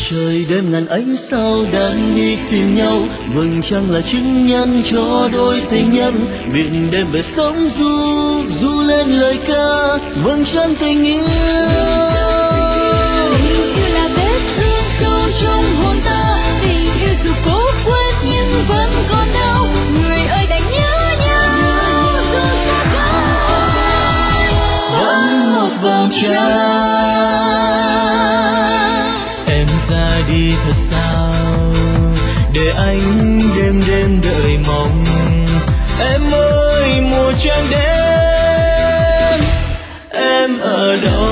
trời đêm ngàn ánh sao đang đi tìm nhau, vầng trăng là chứng nhân cho đôi tình nhân. Biển đêm về sóng du lên lời ca, vầng trăng tình yêu. Tình yêu là vết thương sâu trong hồn ta, tình yêu dù cố quên nhưng vẫn còn đau. Người ơi đành nhớ nhau dù xa cách, Vẫn một vầng trăng. Em ra đi thật sao để anh đêm đêm đợi mong. Em ơi mùa trăng đến em ở đâu?